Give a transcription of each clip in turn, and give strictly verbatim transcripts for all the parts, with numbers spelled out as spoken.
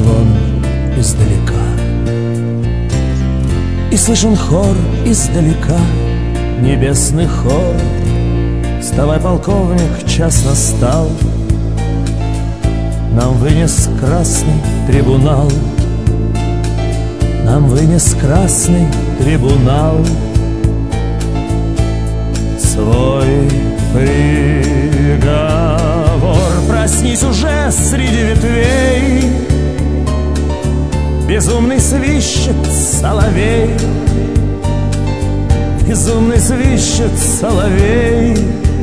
звон издалека. И слышен хор издалека, небесный хор. Вставай, полковник, час настал. Нам вынес красный трибунал. Нам вынес красный трибунал свой приговор. Проснись уже среди ветвей, безумный свищет соловей, безумный свищет соловей.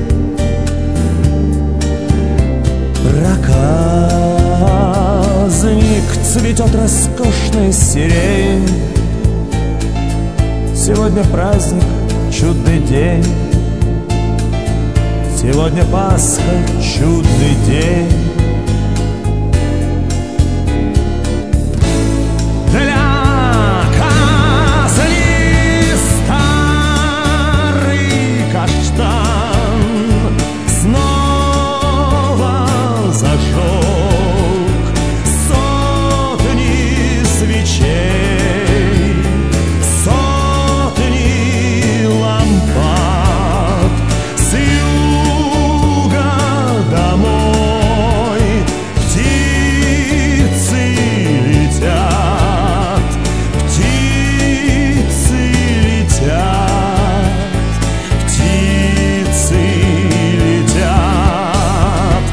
Проказник, цветет роскошная сирень. Сегодня праздник, чудный день. Сегодня Пасха, чудный день. Для казни старый каштан снова зажег сотни свечей, сотни лампад. С юга домой птицы летят, птицы летят, птицы летят.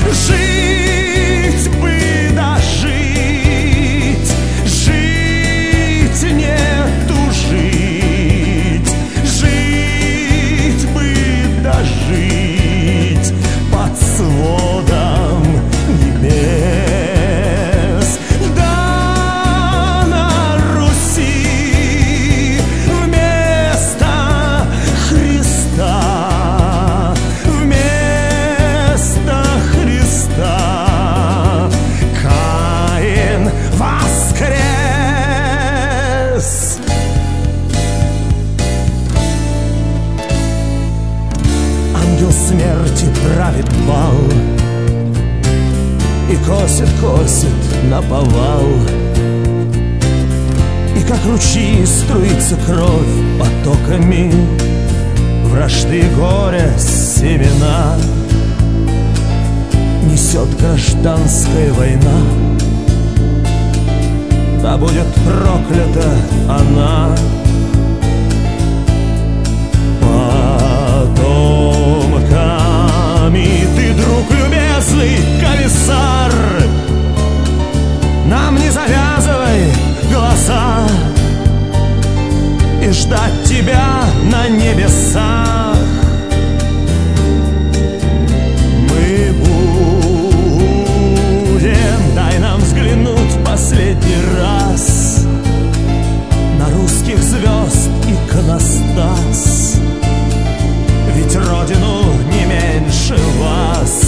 Жить бы дожить, жить не тужить, жить бы дожить под сводом небес. Да на Руси вместо Христа, вместо Христа Каин воскрес. Ангел смерти правит бал и косит, косит наповал. И как ручьи струится кровь потоками, вражды и горя семена несет гражданская война. Да будет проклята она потомками. Ты, друг любезный комиссар, нам не завязывай глаза и ждать тебя на небесах. Мы будем, дай нам взглянуть в последний раз на русских звезд иконостас. Ведь родину не меньше вас